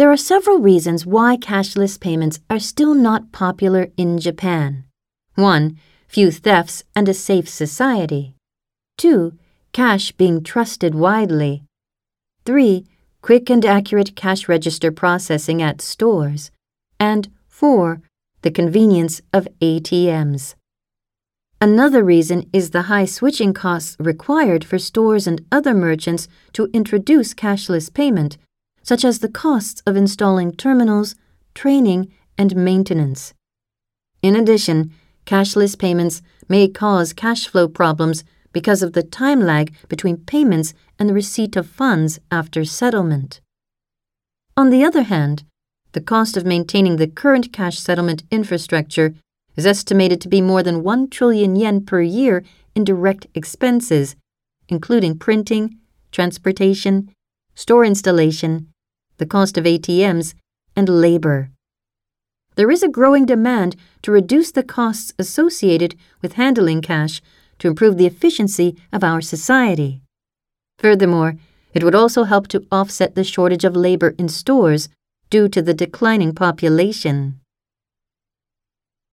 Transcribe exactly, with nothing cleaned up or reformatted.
There are several reasons why cashless payments are still not popular in Japan. one. Few thefts and a safe society. two. Cash being trusted widely. three. Quick and accurate cash register processing at stores. And four. The convenience of A T Ms. Another reason is the high switching costs required for stores and other merchants to introduce cashless payment, such as the costs of installing terminals, training, and maintenance. In addition, cashless payments may cause cash flow problems because of the time lag between payments and the receipt of funds after settlement. On the other hand, the cost of maintaining the current cash settlement infrastructure is estimated to be more than one trillion yen per year in direct expenses, including printing, transportation, store installation, the cost of A T Ms, and labor. There is a growing demand to reduce the costs associated with handling cash to improve the efficiency of our society. Furthermore, it would also help to offset the shortage of labor in stores due to the declining population.